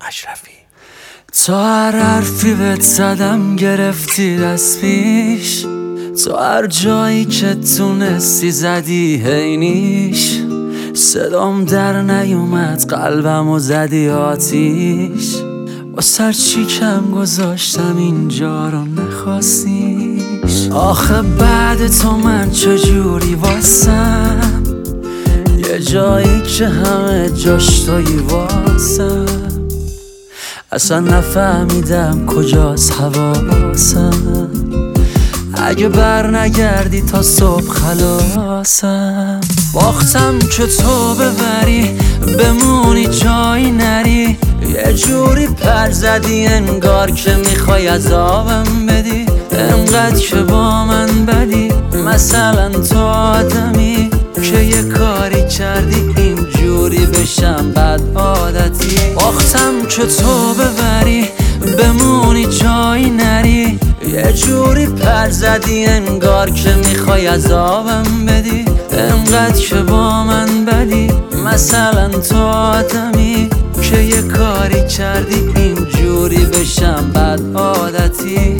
اشرفی. تا هر حرفی بهت زدم گرفتی دست پیش، تا هر جایی که تونستی زدی هینیش، صدام در نیومد قلبمو زدی آتیش، با سر چی کم گذاشتم اینجا رو نخواستیش. آخه بعد تو من چجوری واسم، یه جایی که همه جاش تویی واسم، اصلا نفهمیدم کجاست حواسم، اگه بر نگردی تا صبح خلاصم. باختم که تو ببری بمونی جایی نری، یه جوری پر زدی انگار که میخوای عذابم بدی، انقدر که با من بدی، مثلا تو آدمی که یه کاری کردی اینجوری بشم بد عادتی. باختم که تو ببری بمونی جایی نری، یه جوری پر زدی انگار که میخوای عذابم بدی، انقدر که با من بدی، مثلا تو آدمی که یه کاری کردی اینجوری بشم بد عادتی.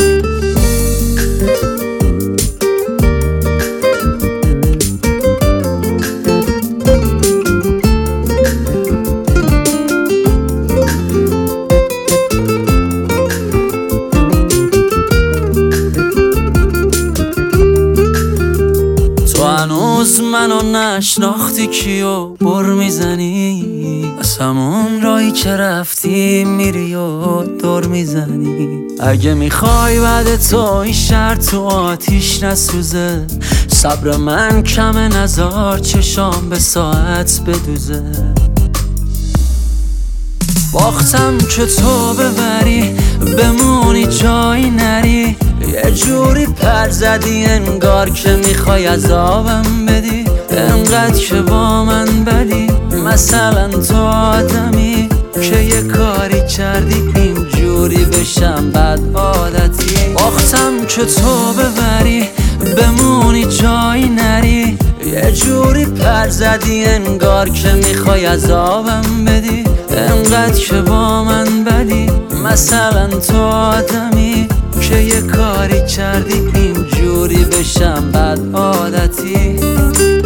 هنوز منو نشناختی کیو بر میزنی، از همون راهی که رفتی میری و دور میزنی. اگه میخوای بعد تو این شهر تو آتیش نسوزه، صبر من کمه نزار چشام به ساعت بدوزه. باختم که تو ببری بمونی جایی نری، یه جوری پر زدی انگار که میخوای عذابم بدی، انقدر که با من بدی، مثلا تو آدمی که یه کاری کردی اینجوری بشم بد عادتی. باختم که تو ببری بمونی جایی نری، یه جوری پر زدی انگار که میخوای عذابم بدی، انقدر که با من بدی، مثلا تو آدمی که یه کاری کردی اینجوری بشم بد عادتی.